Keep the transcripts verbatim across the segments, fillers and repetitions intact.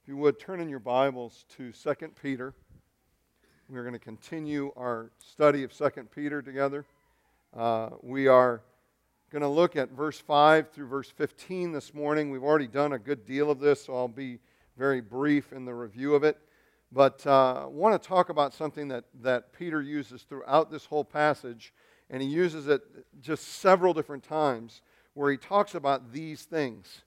If you would, turn in your Bibles to Second Peter. We're going to continue our study of Second Peter together. Uh, we are going to look at verse five through verse fifteen this morning. We've already done a good deal of this, so I'll be very brief in the review of it. But uh, I want to talk about something that, that Peter uses throughout this whole passage, and he uses it just several different times, where he talks about these things.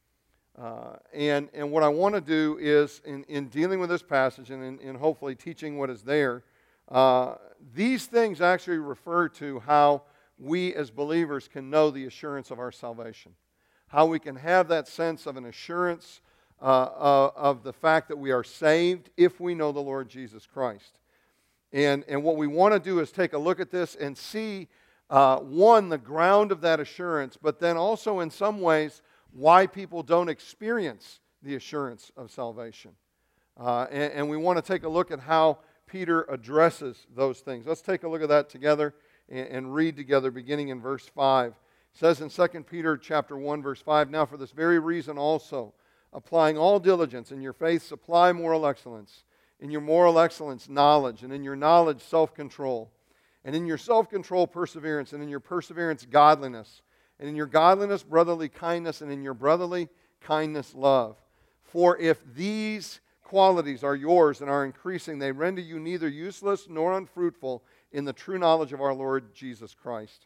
Uh, and, and what I want to do is, in, in dealing with this passage and in, in hopefully teaching what is there, uh, these things actually refer to how we as believers can know the assurance of our salvation. How we can have that sense of an assurance uh, uh, of the fact that we are saved if we know the Lord Jesus Christ. And, and what we want to do is take a look at this and see, uh, one, the ground of that assurance, but then also in some ways, why people don't experience the assurance of salvation. Uh, and, and we want to take a look at how Peter addresses those things. Let's take a look at that together and, and read together beginning in verse five. It says in Second Peter chapter one, verse five, "Now for this very reason also, applying all diligence, in your faith supply moral excellence, in your moral excellence knowledge, and in your knowledge self-control, and in your self-control perseverance, and in your perseverance godliness, and in your godliness, brotherly kindness, and in your brotherly kindness, love. For if these qualities are yours and are increasing, they render you neither useless nor unfruitful in the true knowledge of our Lord Jesus Christ.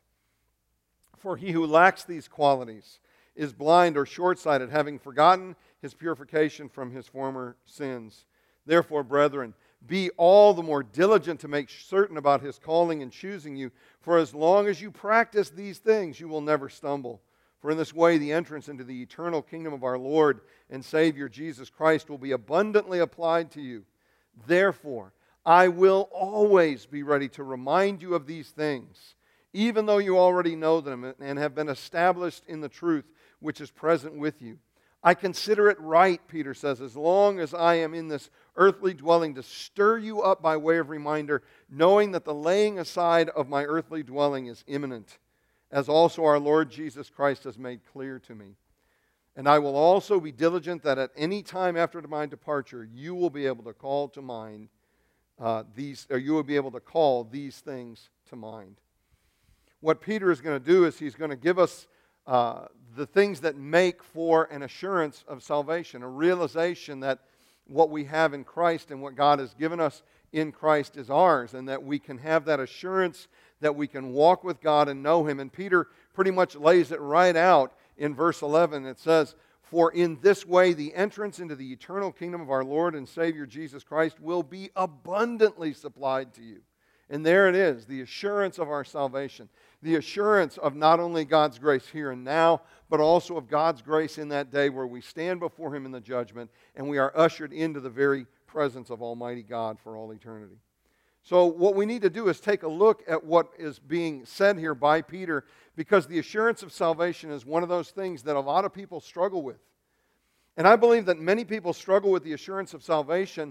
For he who lacks these qualities is blind or short-sighted, having forgotten his purification from his former sins. Therefore, brethren, be all the more diligent to make certain about his calling and choosing you. For as long as you practice these things, you will never stumble. For in this way, the entrance into the eternal kingdom of our Lord and Savior Jesus Christ will be abundantly applied to you. Therefore, I will always be ready to remind you of these things, even though you already know them and have been established in the truth which is present with you. I consider it right," Peter says, "as long as I am in this earthly dwelling, to stir you up by way of reminder, knowing that the laying aside of my earthly dwelling is imminent, as also our Lord Jesus Christ has made clear to me. And I will also be diligent that at any time after my departure, you will be able to call to mind uh, these, or you will be able to call these things to mind." What Peter is going to do is he's going to give us Uh, the things that make for an assurance of salvation, a realization that what we have in Christ and what God has given us in Christ is ours, and that we can have that assurance that we can walk with God and know Him. And Peter pretty much lays it right out in verse eleven. It says, "For in this way the entrance into the eternal kingdom of our Lord and Savior Jesus Christ will be abundantly supplied to you." And there it is, the assurance of our salvation. The assurance of not only God's grace here and now, but also of God's grace in that day where we stand before Him in the judgment and we are ushered into the very presence of Almighty God for all eternity. So what we need to do is take a look at what is being said here by Peter, because the assurance of salvation is one of those things that a lot of people struggle with. And I believe that many people struggle with the assurance of salvation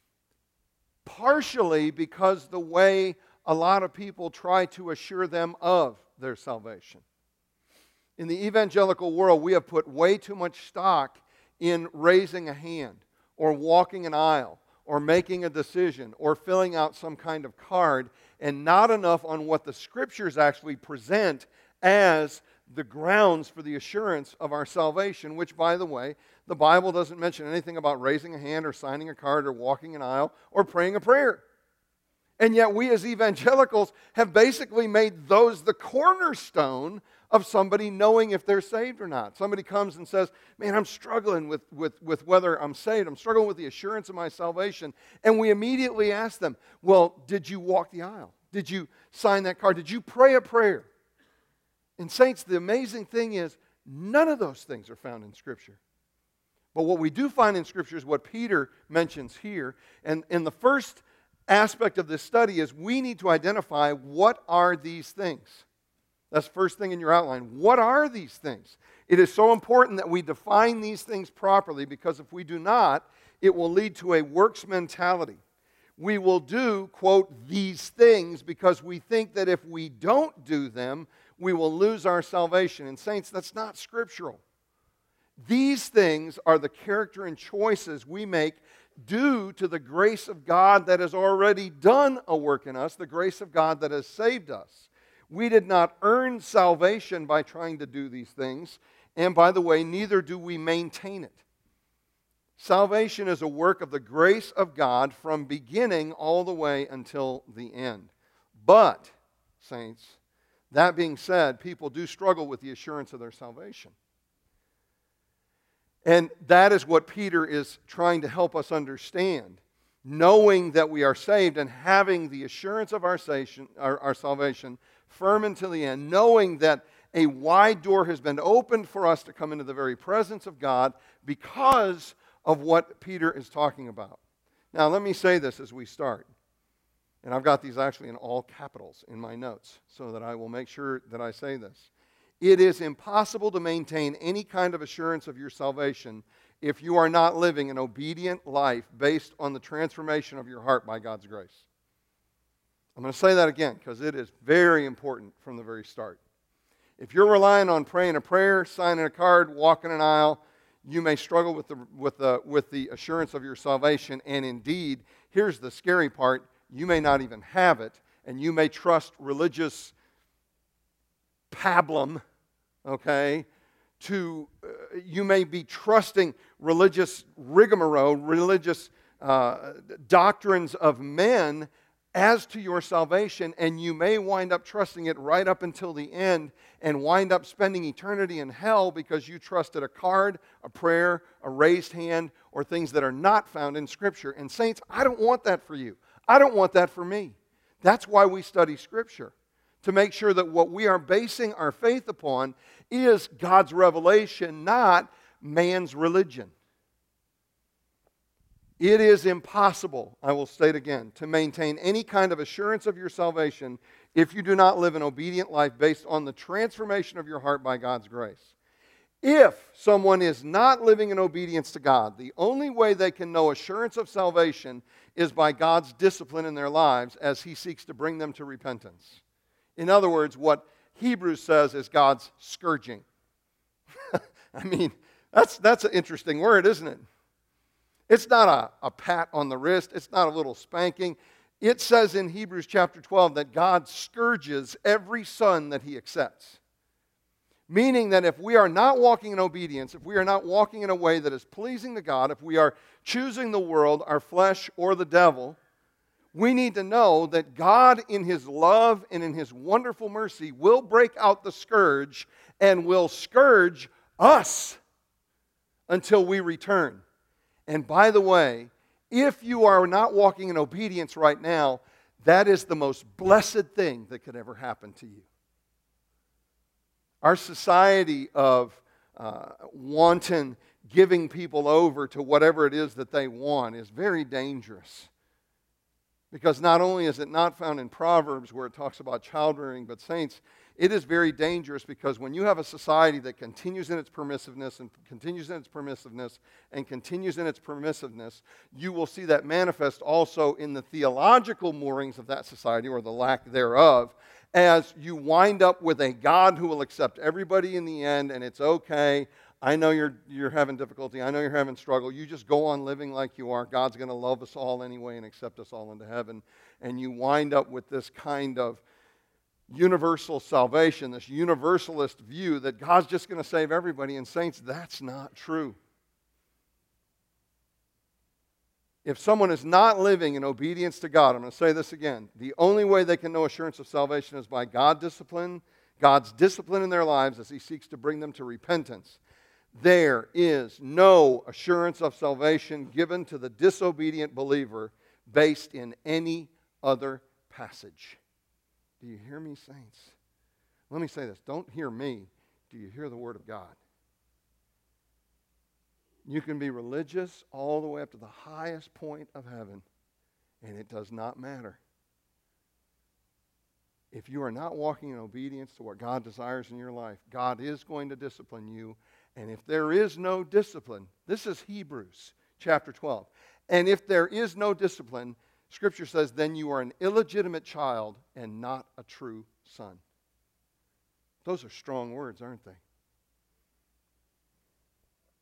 partially because the way a lot of people try to assure them of their salvation. In the evangelical world, we have put way too much stock in raising a hand, or walking an aisle, or making a decision, or filling out some kind of card, and not enough on what the Scriptures actually present as the grounds for the assurance of our salvation, which, by the way, the Bible doesn't mention anything about raising a hand or signing a card or walking an aisle or praying a prayer. And yet we as evangelicals have basically made those the cornerstone of somebody knowing if they're saved or not. Somebody comes and says, "Man, I'm struggling with, with, with whether I'm saved. I'm struggling with the assurance of my salvation." And we immediately ask them, "Well, did you walk the aisle? Did you sign that card? Did you pray a prayer?" And saints, the amazing thing is, none of those things are found in Scripture. But what we do find in Scripture is what Peter mentions here. And in the first aspect of this study is we need to identify what are these things. That's the first thing in your outline. What are these things? It is so important that we define these things properly, because if we do not, it will lead to a works mentality. We will do, quote, "these things" because we think that if we don't do them, we will lose our salvation. And saints, that's not scriptural. These things are the character and choices we make due to the grace of God that has already done a work in us, the grace of God that has saved us. We did not earn salvation by trying to do these things, and by the way, neither do we maintain it. Salvation is a work of the grace of God from beginning all the way until the end. But, saints, that being said, people do struggle with the assurance of their salvation. And that is what Peter is trying to help us understand. Knowing that we are saved and having the assurance of our salvation, our, our salvation firm until the end, knowing that a wide door has been opened for us to come into the very presence of God because of what Peter is talking about. Now, let me say this as we start. And I've got these actually in all capitals in my notes so that I will make sure that I say this. It is impossible to maintain any kind of assurance of your salvation if you are not living an obedient life based on the transformation of your heart by God's grace. I'm going to say that again because it is very important from the very start. If you're relying on praying a prayer, signing a card, walking an aisle, you may struggle with the, with the, with the assurance of your salvation. And indeed, here's the scary part, you may not even have it, and you may trust religious pablum, okay, to, uh, you may be trusting religious rigmarole, religious uh, doctrines of men as to your salvation, and you may wind up trusting it right up until the end and wind up spending eternity in hell because you trusted a card, a prayer, a raised hand, or things that are not found in Scripture. And saints, I don't want that for you. I don't want that for me. That's why we study Scripture, to make sure that what we are basing our faith upon is God's revelation, not man's religion. It is impossible, I will state again, to maintain any kind of assurance of your salvation if you do not live an obedient life based on the transformation of your heart by God's grace. If someone is not living in obedience to God, the only way they can know assurance of salvation is by God's discipline in their lives as He seeks to bring them to repentance. In other words, what Hebrews says is God's scourging. I mean, that's, that's an interesting word, isn't it? It's not a, a pat on the wrist. It's not a little spanking. It says in Hebrews chapter twelve that God scourges every son that He accepts. Meaning that if we are not walking in obedience, if we are not walking in a way that is pleasing to God, if we are choosing the world, our flesh, or the devil, we need to know that God in His love and in His wonderful mercy will break out the scourge and will scourge us until we return. And by the way, if you are not walking in obedience right now, that is the most blessed thing that could ever happen to you. Our society of uh, wanton giving people over to whatever it is that they want is very dangerous. Because not only is it not found in Proverbs where it talks about childbearing, but saints, it is very dangerous because when you have a society that continues in its permissiveness and continues in its permissiveness and continues in its permissiveness, you will see that manifest also in the theological moorings of that society or the lack thereof, as you wind up with a God who will accept everybody in the end, and it's okay. I know you're you're having difficulty. I know you're having struggle. You just go on living like you are. God's going to love us all anyway and accept us all into heaven. And you wind up with this kind of universal salvation, this universalist view that God's just going to save everybody. And saints, that's not true. If someone is not living in obedience to God, I'm going to say this again, the only way they can know assurance of salvation is by God discipline, God's discipline in their lives as He seeks to bring them to repentance. There is no assurance of salvation given to the disobedient believer based in any other passage. Do you hear me, saints? Let me say this. Don't hear me. Do you hear the Word of God? You can be religious all the way up to the highest point of heaven, and it does not matter. If you are not walking in obedience to what God desires in your life, God is going to discipline you. And if there is no discipline, this is Hebrews chapter twelve. And if there is no discipline, Scripture says, then you are an illegitimate child and not a true son. Those are strong words, aren't they?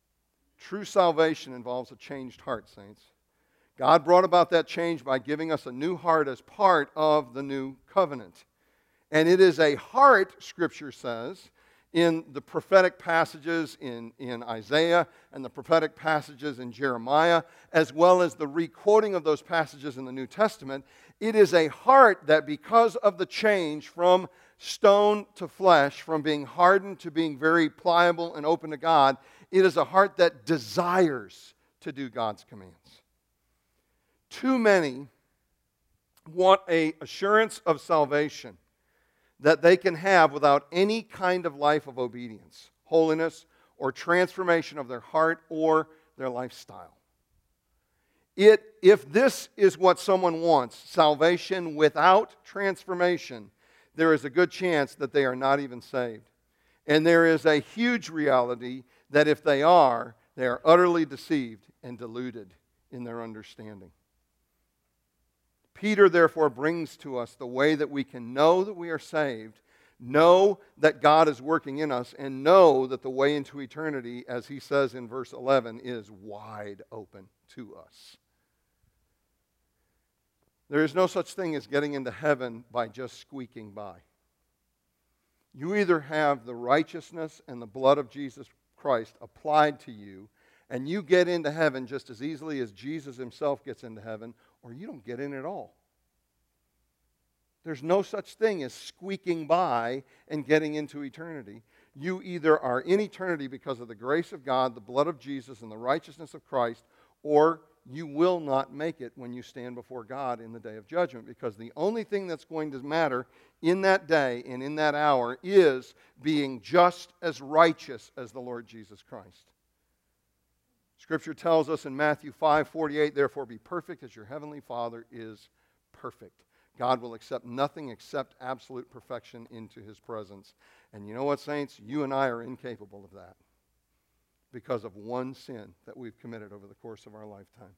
True salvation involves a changed heart, saints. God brought about that change by giving us a new heart as part of the new covenant. And it is a heart, Scripture says, in the prophetic passages in, in Isaiah and the prophetic passages in Jeremiah, as well as the re-quoting of those passages in the New Testament. It is a heart that, because of the change from stone to flesh, from being hardened to being very pliable and open to God, it is a heart that desires to do God's commands. Too many want an assurance of salvation that they can have without any kind of life of obedience, holiness, or transformation of their heart or their lifestyle. It, if this is what someone wants, salvation without transformation, there is a good chance that they are not even saved. And there is a huge reality that if they are, they are utterly deceived and deluded in their understanding. Peter, therefore, brings to us the way that we can know that we are saved, know that God is working in us, and know that the way into eternity, as he says in verse eleven, is wide open to us. There is no such thing as getting into heaven by just squeaking by. You either have the righteousness and the blood of Jesus Christ applied to you, and you get into heaven just as easily as Jesus himself gets into heaven, or you don't get in at all. There's no such thing as squeaking by and getting into eternity. You either are in eternity because of the grace of God, the blood of Jesus, and the righteousness of Christ, or you will not make it when you stand before God in the day of judgment, because the only thing that's going to matter in that day and in that hour is being just as righteous as the Lord Jesus Christ. Scripture tells us in Matthew five forty-eight, therefore be perfect as your heavenly Father is perfect. God will accept nothing except absolute perfection into his presence. And you know what, saints? You and I are incapable of that because of one sin that we've committed over the course of our lifetime.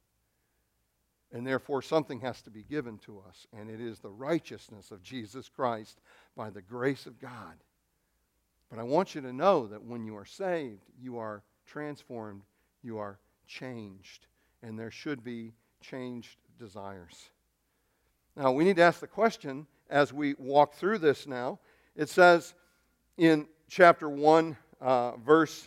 And therefore something has to be given to us, and it is the righteousness of Jesus Christ by the grace of God. But I want you to know that when you are saved, you are transformed, you are changed, and there should be changed desires. Now, we need to ask the question as we walk through this now. It says in chapter one, uh, verse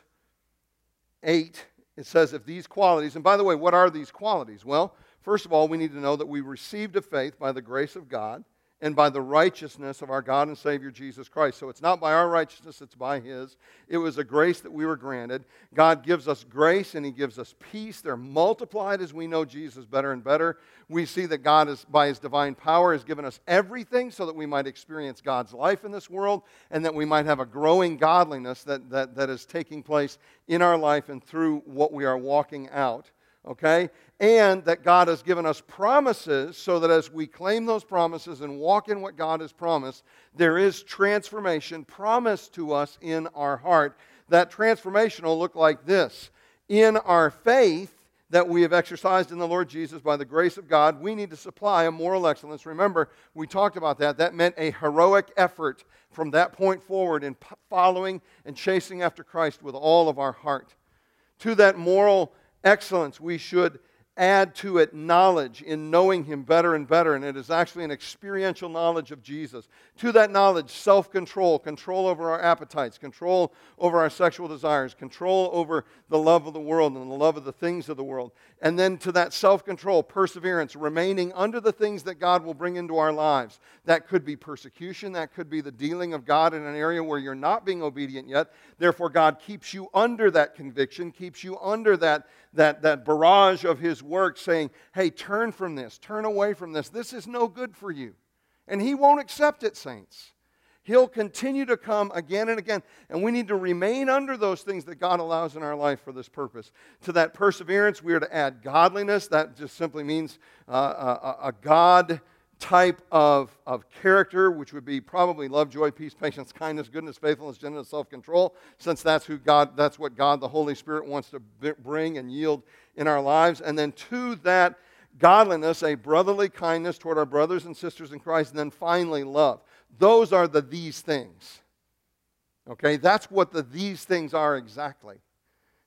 eight, it says, if these qualities, and by the way, what are these qualities? Well, first of all, we need to know that we received a faith by the grace of God and by the righteousness of our God and Savior Jesus Christ. So it's not by our righteousness, it's by his. It was a grace that we were granted. God gives us grace and he gives us peace. They're multiplied as we know Jesus better and better. We see that God, is, by his divine power, has given us everything so that we might experience God's life in this world and that we might have a growing godliness that, that, that is taking place in our life and through what we are walking out. Okay? And that God has given us promises so that as we claim those promises and walk in what God has promised, there is transformation promised to us in our heart. That transformation will look like this. In our faith that we have exercised in the Lord Jesus by the grace of God, we need to supply a moral excellence. Remember, we talked about that. That meant a heroic effort from that point forward in following and chasing after Christ with all of our heart. To that moral excellence, we should add to it knowledge in knowing him better and better, and it is actually an experiential knowledge of Jesus. To that knowledge, self-control, control over our appetites, control over our sexual desires, control over the love of the world and the love of the things of the world. And then to that self-control, perseverance, remaining under the things that God will bring into our lives. That could be persecution, that could be the dealing of God in an area where you're not being obedient yet. Therefore, God keeps you under that conviction, keeps you under that, that, that barrage of his work saying, hey, turn from this, turn away from this. This is no good for you. And he won't accept it, saints. He'll continue to come again and again. And we need to remain under those things that God allows in our life for this purpose. To that perseverance, we are to add godliness. That just simply means uh, a, a God type of, of character, which would be probably love, joy, peace, patience, kindness, goodness, faithfulness, gentleness, self-control, since that's who God, that's what God, the Holy Spirit, wants to bring and yield in our lives. And then to that godliness, a brotherly kindness toward our brothers and sisters in Christ, and then finally love. Those are the these things. Okay, that's what the these things are exactly.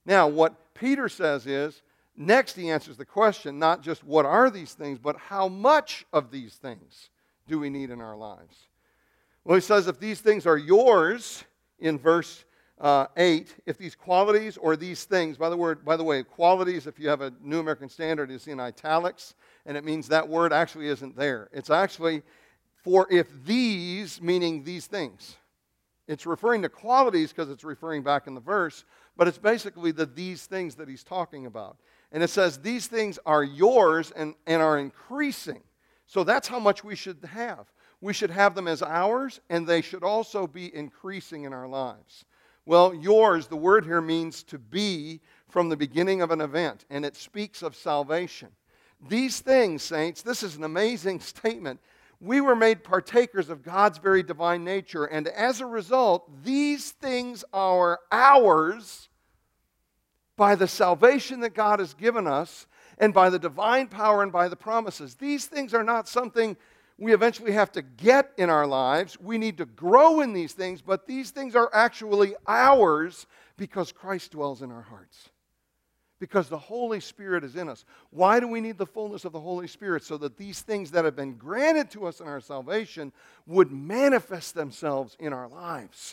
Now, what Peter says is, next he answers the question, not just what are these things, but how much of these things do we need in our lives? Well, he says if these things are yours, in verse uh, eight, if these qualities or these things, by the word, by the way, qualities, if you have a New American Standard, is in italics, and it means that word actually isn't there. It's actually for if these, meaning these things. It's referring to qualities because it's referring back in the verse, but it's basically the these things that he's talking about. And it says these things are yours and, and are increasing. So that's how much we should have. We should have them as ours, and they should also be increasing in our lives. Well, yours, the word here means to be from the beginning of an event, and it speaks of salvation. These things, saints, this is an amazing statement. We were made partakers of God's very divine nature, and as a result, these things are ours by the salvation that God has given us, and by the divine power and by the promises. These things are not something we eventually have to get in our lives. We need to grow in these things, but these things are actually ours because Christ dwells in our hearts. Because the Holy Spirit is in us. Why do we need the fullness of the Holy Spirit? So that these things that have been granted to us in our salvation would manifest themselves in our lives.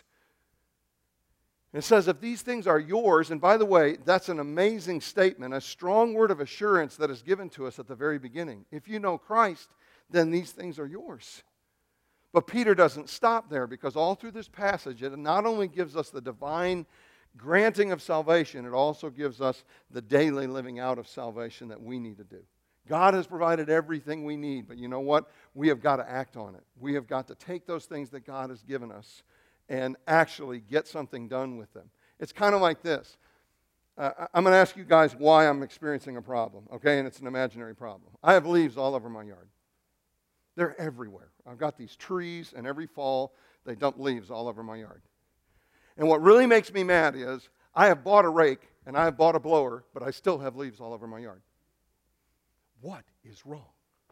It says, if these things are yours, and by the way, that's an amazing statement, a strong word of assurance that is given to us at the very beginning. If you know Christ, then these things are yours. But Peter doesn't stop there, because all through this passage, it not only gives us the divine granting of salvation, it also gives us the daily living out of salvation that we need to do. God has provided everything we need, but you know what? We have got to act on it. We have got to take those things that God has given us and actually get something done with them. It's kind of like this. Uh, I'm going to ask you guys why I'm experiencing a problem, okay? And it's an imaginary problem. I have leaves all over my yard. They're everywhere. I've got these trees, and every fall they dump leaves all over my yard. And what really makes me mad is I have bought a rake and I have bought a blower, but I still have leaves all over my yard. What is wrong?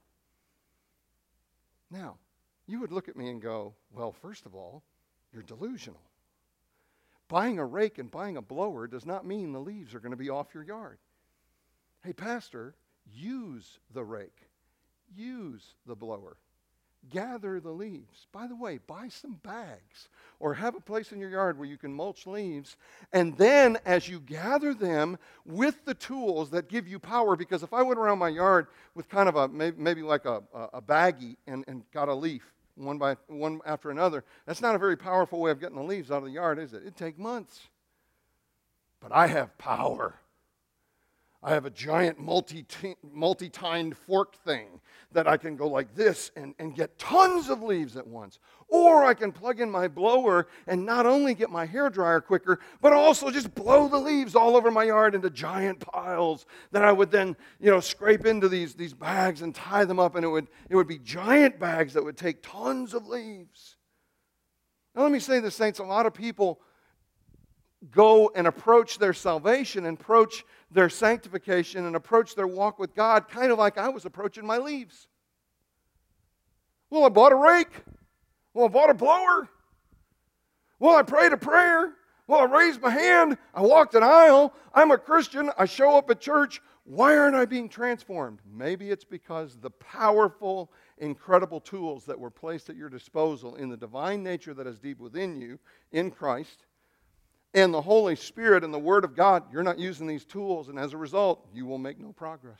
Now, you would look at me and go, well, first of all, you're delusional. Buying a rake and buying a blower does not mean the leaves are going to be off your yard. Hey, pastor, use the rake. Use the blower. Gather the leaves. By the way, buy some bags or have a place in your yard where you can mulch leaves. And then as you gather them with the tools that give you power, because if I went around my yard with kind of a, maybe, maybe like a, a baggie and, and got a leaf one by one after another, that's not a very powerful way of getting the leaves out of the yard, is it? It'd take months. But I have power. I have a giant multi, multi-tined fork thing that I can go like this and, and get tons of leaves at once. Or I can plug in my blower and not only get my hairdryer quicker, but also just blow the leaves all over my yard into giant piles that I would then, you know, scrape into these, these bags and tie them up, and it would, it would be giant bags that would take tons of leaves. Now let me say this, saints, a lot of people go and approach their salvation and approach their sanctification and approach their walk with God kind of like I was approaching my leaves. Well, I bought a rake. Well, I bought a blower. Well, I prayed a prayer. Well, I raised my hand. I walked an aisle. I'm a Christian. I show up at church. Why aren't I being transformed? Maybe it's because the powerful, incredible tools that were placed at your disposal in the divine nature that is deep within you in Christ and the Holy Spirit and the Word of God, you're not using these tools, and as a result, you will make no progress.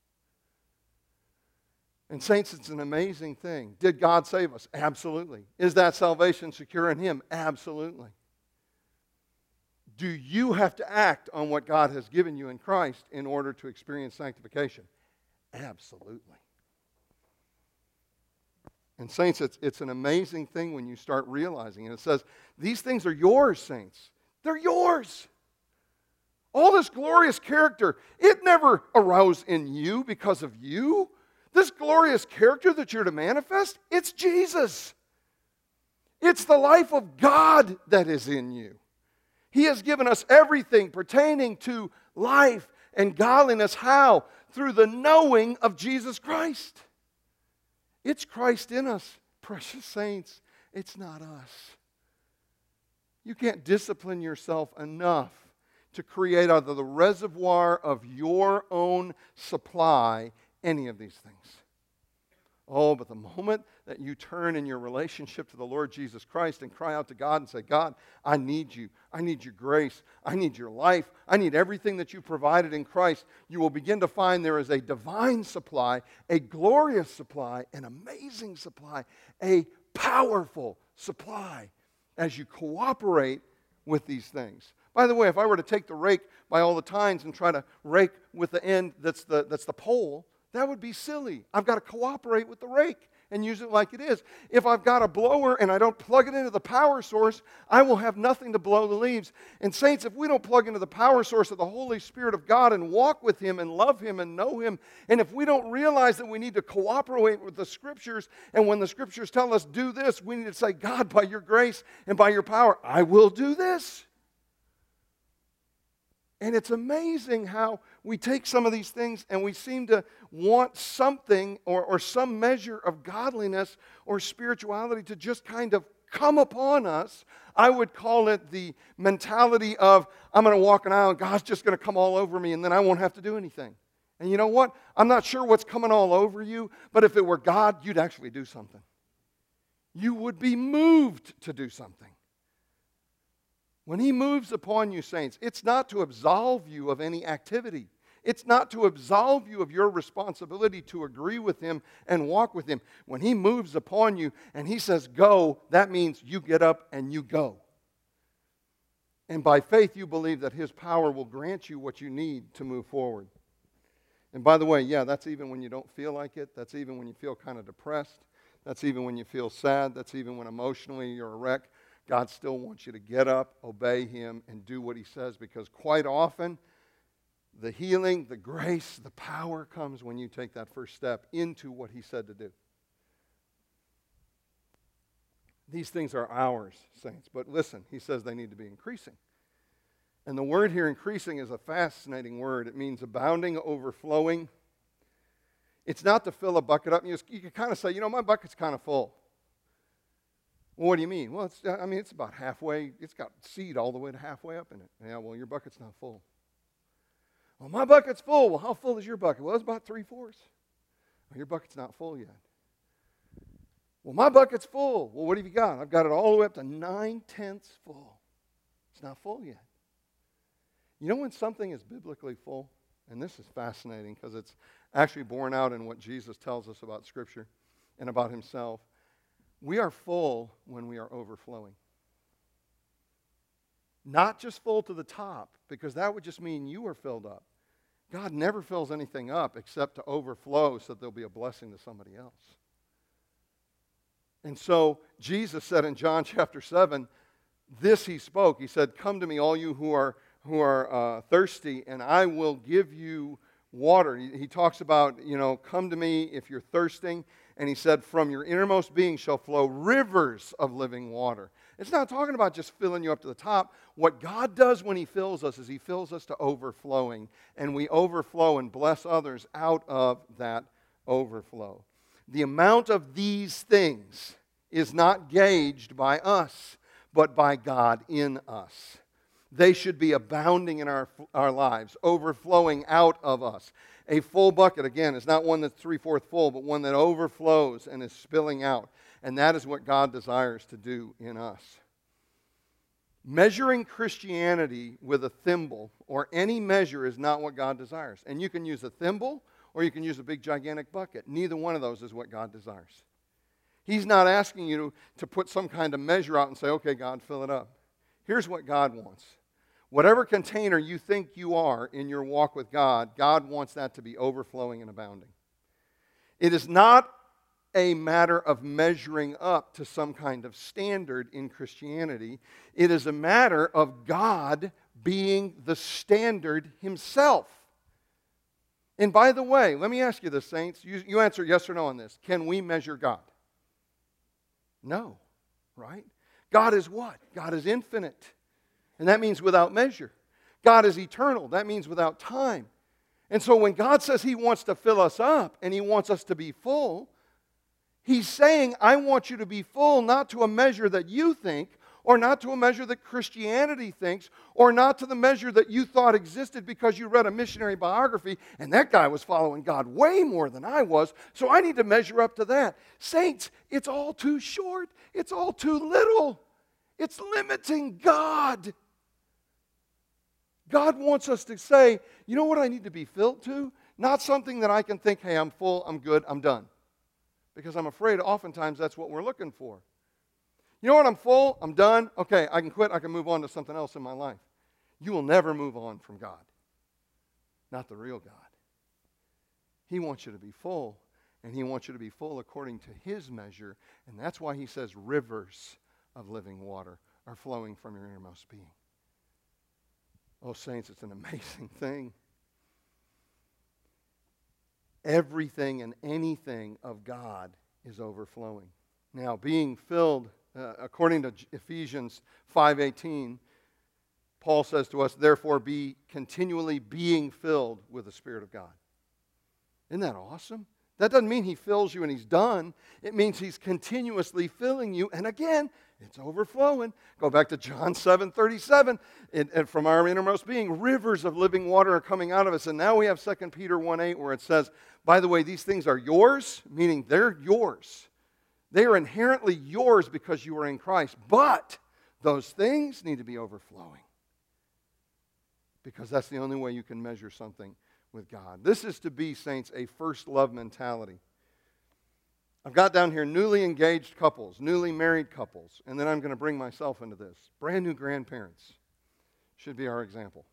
And saints, it's an amazing thing. Did God save us? Absolutely. Is that salvation secure in Him? Absolutely. Do you have to act on what God has given you in Christ in order to experience sanctification? Absolutely. And saints, it's, it's an amazing thing when you start realizing it. It says, these things are yours, saints. They're yours. All this glorious character, it never arose in you because of you. This glorious character that you're to manifest, it's Jesus. It's the life of God that is in you. He has given us everything pertaining to life and godliness. How? Through the knowing of Jesus Christ. It's Christ in us, precious saints. It's not us. You can't discipline yourself enough to create out of the reservoir of your own supply any of these things. Oh, but the moment that you turn in your relationship to the Lord Jesus Christ and cry out to God and say, God, I need you. I need your grace. I need your life. I need everything that you provided in Christ. You will begin to find there is a divine supply, a glorious supply, an amazing supply, a powerful supply as you cooperate with these things. By the way, if I were to take the rake by all the tines and try to rake with the end that's the, that's the pole, that would be silly. I've got to cooperate with the rake and use it like it is. If I've got a blower and I don't plug it into the power source, I will have nothing to blow the leaves. And saints, if we don't plug into the power source of the Holy Spirit of God and walk with Him and love Him and know Him, and if we don't realize that we need to cooperate with the Scriptures, and when the Scriptures tell us do this, we need to say, God, by your grace and by your power, I will do this. And it's amazing how we take some of these things and we seem to want something or, or some measure of godliness or spirituality to just kind of come upon us. I would call it the mentality of, I'm going to walk an aisle and God's just going to come all over me and then I won't have to do anything. And you know what? I'm not sure what's coming all over you, but if it were God, you'd actually do something. You would be moved to do something. When He moves upon you, saints, it's not to absolve you of any activity. It's not to absolve you of your responsibility to agree with Him and walk with Him. When He moves upon you and He says go, that means you get up and you go. And by faith you believe that His power will grant you what you need to move forward. And by the way, yeah, that's even when you don't feel like it. That's even when you feel kind of depressed. That's even when you feel sad. That's even when emotionally you're a wreck. God still wants you to get up, obey Him, and do what He says, because quite often the healing, the grace, the power comes when you take that first step into what He said to do. These things are ours, saints, but listen, He says they need to be increasing. And the word here, increasing, is a fascinating word. It means abounding, overflowing. It's not to fill a bucket up. You, you can kind of say, you know, my bucket's kind of full. Well, what do you mean? Well, it's, I mean, it's about halfway. It's got seed all the way to halfway up in it. Yeah, well, your bucket's not full. Well, my bucket's full. Well, how full is your bucket? Well, it's about three-fourths. Well, your bucket's not full yet. Well, my bucket's full. Well, what have you got? I've got it all the way up to nine-tenths full. It's not full yet. You know when something is biblically full? And this is fascinating because it's actually borne out in what Jesus tells us about Scripture and about Himself. We are full when we are overflowing. Not just full to the top, because that would just mean you are filled up. God never fills anything up except to overflow so that there'll be a blessing to somebody else. And so Jesus said in John chapter seven, this He spoke. He said, come to me, all you who are, who are uh, thirsty, and I will give you water. He, he talks about, you know, come to me if you're thirsting. And He said, from your innermost being shall flow rivers of living water. It's not talking about just filling you up to the top. What God does when He fills us is He fills us to overflowing. And we overflow and bless others out of that overflow. The amount of these things is not gauged by us, but by God in us. They should be abounding in our, our lives, overflowing out of us. A full bucket, again, is not one that's three-fourths full, but one that overflows and is spilling out. And that is what God desires to do in us. Measuring Christianity with a thimble or any measure is not what God desires. And you can use a thimble or you can use a big gigantic bucket. Neither one of those is what God desires. He's not asking you to, to put some kind of measure out and say, okay, God, fill it up. Here's what God wants. Whatever container you think you are in your walk with God, God wants that to be overflowing and abounding. It is not a matter of measuring up to some kind of standard in Christianity. It is a matter of God being the standard Himself. And by the way, let me ask you this, saints. You, you answer yes or no on this. Can we measure God? No, right? God is what? God is infinite. And that means without measure. God is eternal. That means without time. And so when God says He wants to fill us up and He wants us to be full, He's saying, I want you to be full not to a measure that you think or not to a measure that Christianity thinks, or not to the measure that you thought existed because you read a missionary biography and that guy was following God way more than I was, so I need to measure up to that. Saints, it's all too short. It's all too little. It's limiting God. God wants us to say, you know what I need to be filled to? Not something that I can think, hey, I'm full, I'm good, I'm done. Because I'm afraid oftentimes that's what we're looking for. You know what, I'm full, I'm done, okay, I can quit, I can move on to something else in my life. You will never move on from God. Not the real God. He wants you to be full, and He wants you to be full according to His measure, and that's why He says rivers of living water are flowing from your innermost being. Oh, saints, it's an amazing thing. Everything and anything of God is overflowing. Now, being filled, uh, according to Ephesians five eighteen, Paul says to us, therefore be continually being filled with the Spirit of God. Isn't that awesome? That doesn't mean He fills you and He's done. It means He's continuously filling you. And again, it's overflowing. Go back to John seven thirty-seven. It, it, from our innermost being, rivers of living water are coming out of us. And now we have Second Peter one eight where it says, by the way, these things are yours, meaning they're yours. They are inherently yours because you are in Christ. But those things need to be overflowing. Because that's the only way you can measure something with God. This is to be, saints, a first love mentality. I've got down here newly engaged couples, newly married couples, and then I'm going to bring myself into this. Brand new grandparents should be our example.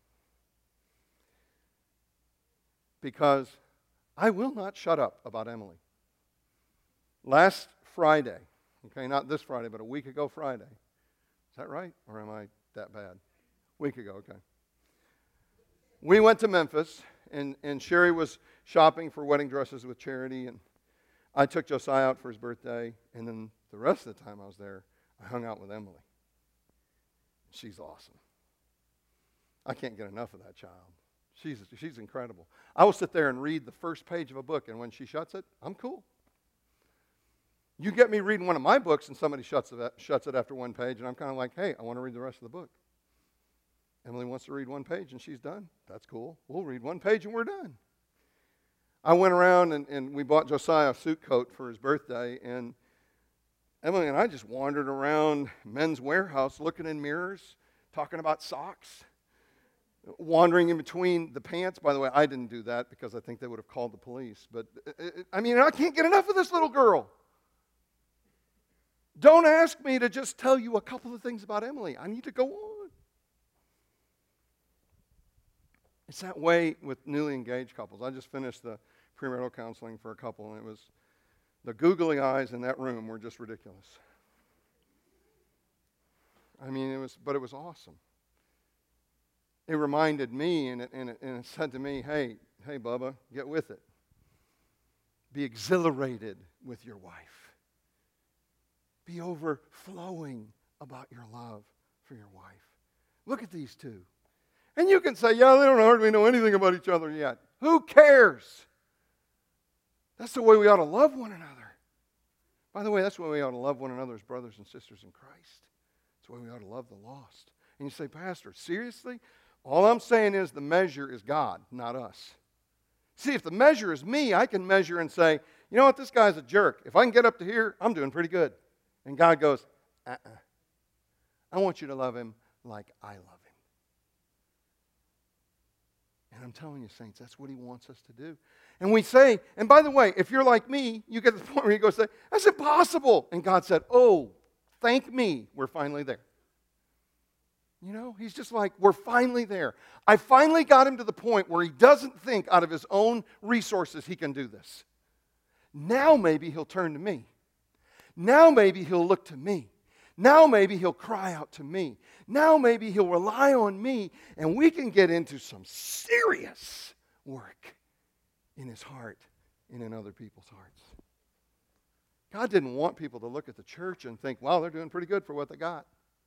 Because I will not shut up about Emily. Last Friday, okay, not this Friday, but a week ago Friday. Is that right? Or am I that bad? Week ago, okay. We went to Memphis, and, and Sherry was shopping for wedding dresses with Charity, and I took Josiah out for his birthday, and then the rest of the time I was there, I hung out with Emily. She's awesome. I can't get enough of that child. She's, she's incredible. I will sit there and read the first page of a book, and when she shuts it, I'm cool. You get me reading one of my books, and somebody shuts it, shuts it after one page, and I'm kind of like, hey, I want to read the rest of the book. Emily wants to read one page, and she's done. That's cool. We'll read one page, and we're done. I went around, and, and we bought Josiah a suit coat for his birthday, and Emily and I just wandered around Men's Warehouse looking in mirrors, talking about socks, wandering in between the pants. By the way, I didn't do that because I think they would have called the police. But, it, I mean, I can't get enough of this little girl. Don't ask me to just tell you a couple of things about Emily. I need to go on. It's that way with newly engaged couples. I just finished the premarital counseling for a couple, and it was the googly eyes in that room were just ridiculous. I mean, it was, but it was awesome. It reminded me, and it, and it, and it said to me, hey, hey, Bubba, get with it. Be exhilarated with your wife. Be overflowing about your love for your wife. Look at these two. And you can say, yeah, they don't hardly know anything about each other yet. Who cares? That's the way we ought to love one another. By the way, that's the way we ought to love one another as brothers and sisters in Christ. That's the way we ought to love the lost. And you say, Pastor, seriously? All I'm saying is the measure is God, not us. See, if the measure is me, I can measure and say, you know what, this guy's a jerk. If I can get up to here, I'm doing pretty good. And God goes, uh-uh. I want you to love him like I love him. And I'm telling you, saints, that's what he wants us to do. And we say, and by the way, if you're like me, you get to the point where you go say, that's impossible. And God said, oh, thank me, we're finally there. You know, he's just like, we're finally there. I finally got him to the point where he doesn't think out of his own resources he can do this. Now maybe he'll turn to me. Now maybe he'll look to me. Now maybe he'll cry out to me. Now maybe he'll rely on me, and we can get into some serious work in his heart and in other people's hearts. God didn't want people to look at the church and think, wow, they're doing pretty good for what they got.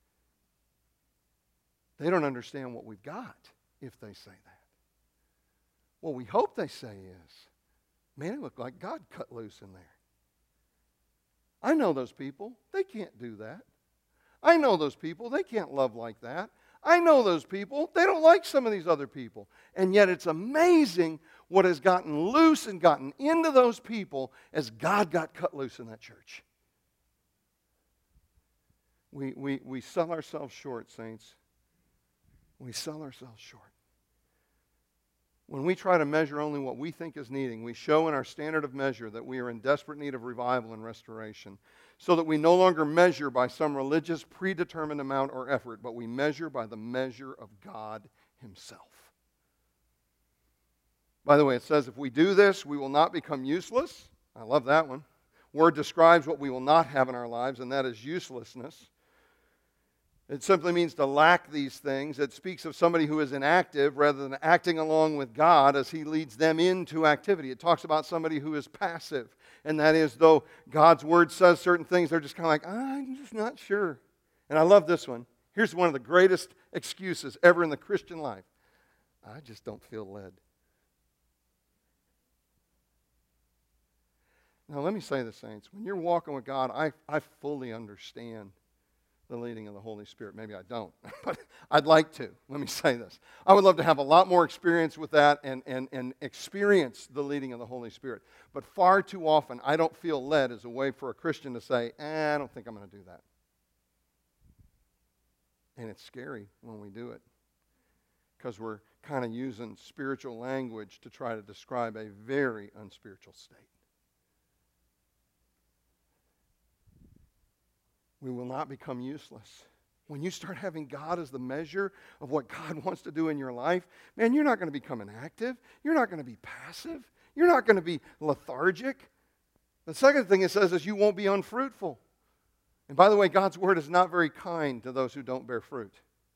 They don't understand what we've got if they say that. What we hope they say is, man, it looked like God cut loose in there. I know those people. They can't do that. I know those people. They can't love like that. I know those people. They don't like some of these other people. And yet it's amazing what has gotten loose and gotten into those people as God got cut loose in that church. We, we, we sell ourselves short, saints. We sell ourselves short. When we try to measure only what we think is needing, we show in our standard of measure that we are in desperate need of revival and restoration, so that we no longer measure by some religious predetermined amount or effort, but we measure by the measure of God Himself. By the way, it says if we do this, we will not become useless. I love that one. Word describes what we will not have in our lives, and that is uselessness. It simply means to lack these things. It speaks of somebody who is inactive rather than acting along with God as He leads them into activity. It talks about somebody who is passive, and that is, though God's Word says certain things, they're just kind of like, I'm just not sure. And I love this one. Here's one of the greatest excuses ever in the Christian life. I just don't feel led. Now, let me say this, saints. When you're walking with God, I, I fully understand the leading of the Holy Spirit. Maybe I don't, but I'd like to. Let me say this. I would love to have a lot more experience with that and, and, and experience the leading of the Holy Spirit. But far too often, I don't feel led as a way for a Christian to say, eh, I don't think I'm going to do that. And it's scary when we do it, because we're kind of using spiritual language to try to describe a very unspiritual state. We will not become useless. When you start having God as the measure of what God wants to do in your life, man, you're not going to become inactive. You're not going to be passive. You're not going to be lethargic. The second thing it says is you won't be unfruitful. And by the way, God's Word is not very kind to those who don't bear fruit.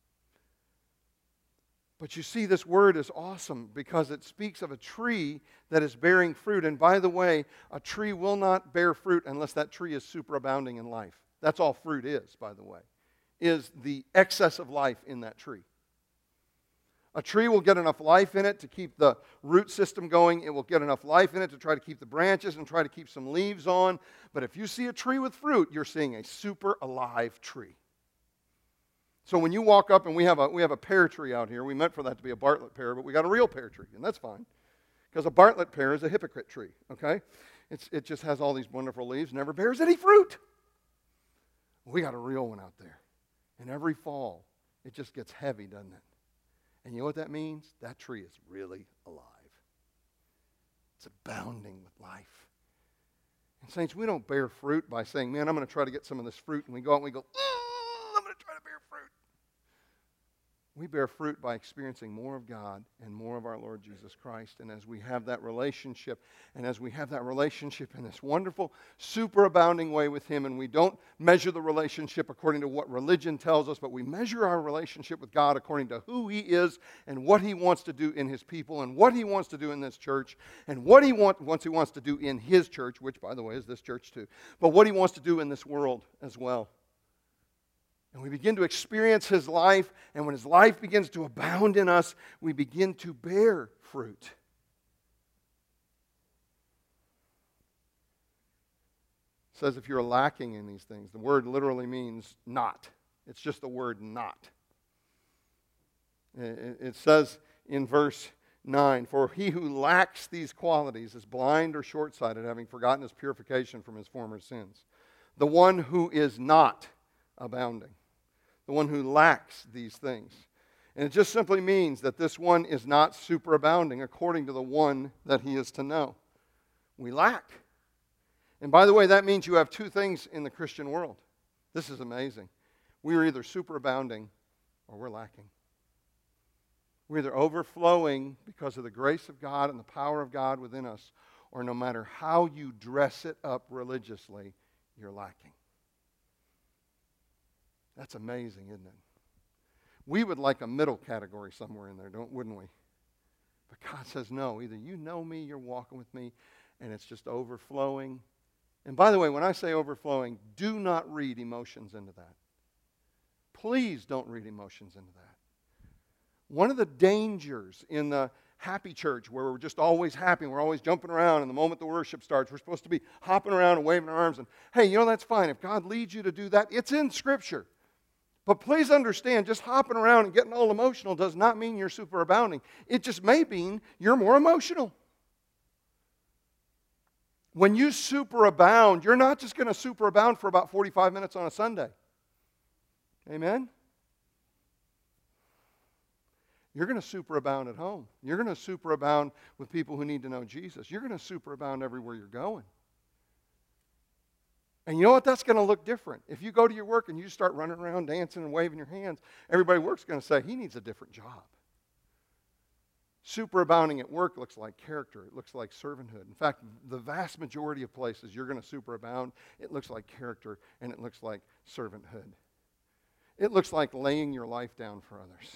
But you see, this word is awesome because it speaks of a tree that is bearing fruit. And by the way, a tree will not bear fruit unless that tree is superabounding in life. That's all fruit is, by the way, is the excess of life in that tree. A tree will get enough life in it to keep the root system going. It will get enough life in it to try to keep the branches and try to keep some leaves on. But if you see a tree with fruit, you're seeing a super alive tree. So when you walk up, and we have a we have a pear tree out here. We meant for that to be a Bartlett pear, but we got a real pear tree, and that's fine. Because a Bartlett pear is a hypocrite tree, okay? It's, it just has all these wonderful leaves, never bears any fruit. We got a real one out there. And every fall, it just gets heavy, doesn't it? And you know what that means? That tree is really alive. It's abounding with life. And saints, we don't bear fruit by saying, man, I'm going to try to get some of this fruit. And we go out and we go, oh, I'm going to try to bear fruit. We bear fruit by experiencing more of God and more of our Lord Jesus Christ. And as we have that relationship, and as we have that relationship in this wonderful, superabounding way with Him, and we don't measure the relationship according to what religion tells us, but we measure our relationship with God according to who He is and what He wants to do in His people and what He wants to do in this church and what He want, wants He wants to do in His church, which, by the way, is this church too, but what He wants to do in this world as well. And we begin to experience His life, and when His life begins to abound in us, we begin to bear fruit. It says if you're lacking in these things, the word literally means not. It's just the word not. It says in verse nine, for he who lacks these qualities is blind or short-sighted, having forgotten his purification from his former sins. The one who is not abounding. The one who lacks these things. And it just simply means that this one is not superabounding according to the one that he is to know. We lack. And by the way, that means you have two things in the Christian world. This is amazing. We are either superabounding or we're lacking. We're either overflowing because of the grace of God and the power of God within us, or no matter how you dress it up religiously, you're lacking. That's amazing, isn't it? We would like a middle category somewhere in there, don't, wouldn't we? But God says, no, either you know me, you're walking with me, and it's just overflowing. And by the way, when I say overflowing, do not read emotions into that. Please don't read emotions into that. One of the dangers in the happy church, where we're just always happy, we're always jumping around, and the moment the worship starts, we're supposed to be hopping around and waving our arms, and hey, you know, that's fine. If God leads you to do that, it's in Scripture. But please understand, just hopping around and getting all emotional does not mean you're superabounding. It just may mean you're more emotional. When you superabound, you're not just going to superabound for about forty-five minutes on a Sunday. Amen? You're going to superabound at home. You're going to superabound with people who need to know Jesus. You're going to superabound everywhere you're going. And you know what? That's going to look different. If you go to your work and you start running around dancing and waving your hands, everybody at work's going to say, he needs a different job. Superabounding at work looks like character. It looks like servanthood. In fact, the vast majority of places you're going to superabound, it looks like character and it looks like servanthood. It looks like laying your life down for others.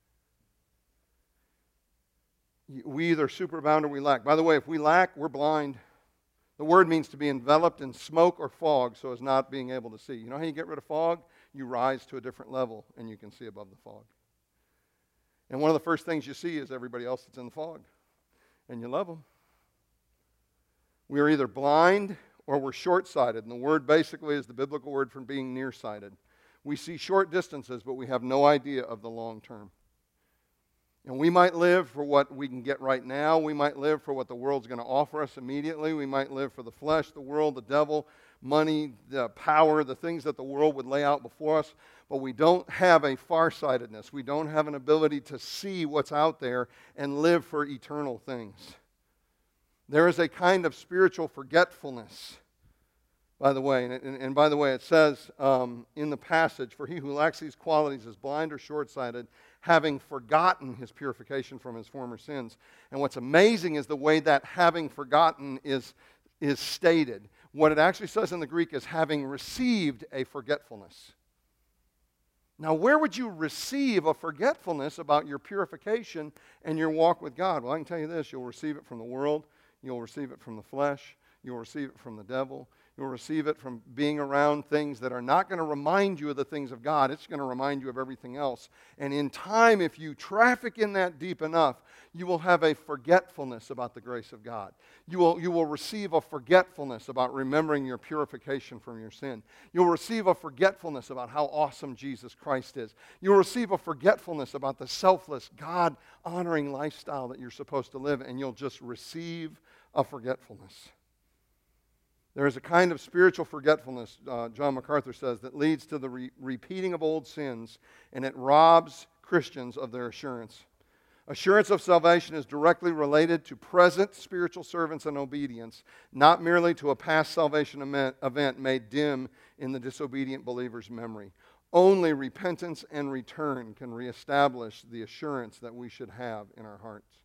We either superabound or we lack. By the way, if we lack, we're blind. The word means to be enveloped in smoke or fog so as not being able to see. You know how you get rid of fog? You rise to a different level and you can see above the fog. And one of the first things you see is everybody else that's in the fog. And you love them. We are either blind or we're short-sighted. And the word basically is the biblical word for being nearsighted. We see short distances, but we have no idea of the long term. And we might live for what we can get right now. We might live for what the world's going to offer us immediately. We might live for the flesh, the world, the devil, money, the power, the things that the world would lay out before us. But we don't have a farsightedness. We don't have an ability to see what's out there and live for eternal things. There is a kind of spiritual forgetfulness, by the way. And, and, and by the way, it says um, in the passage, for he who lacks these qualities is blind or short-sighted, having forgotten his purification from his former sins. And what's amazing is the way that having forgotten is, is stated. What it actually says in the Greek is having received a forgetfulness. Now, where would you receive a forgetfulness about your purification and your walk with God? Well, I can tell you this, you'll receive it from the world, you'll receive it from the flesh, you'll receive it from the devil. You'll receive it from being around things that are not going to remind you of the things of God. It's going to remind you of everything else. And in time, if you traffic in that deep enough, you will have a forgetfulness about the grace of God. You will, you will receive a forgetfulness about remembering your purification from your sin. You'll receive a forgetfulness about how awesome Jesus Christ is. You'll receive a forgetfulness about the selfless, God-honoring lifestyle that you're supposed to live, and you'll just receive a forgetfulness. There is a kind of spiritual forgetfulness, uh, John MacArthur says, that leads to the re- repeating of old sins, and it robs Christians of their assurance. Assurance of salvation is directly related to present spiritual servants and obedience, not merely to a past salvation event made dim in the disobedient believer's memory. Only repentance and return can reestablish the assurance that we should have in our hearts.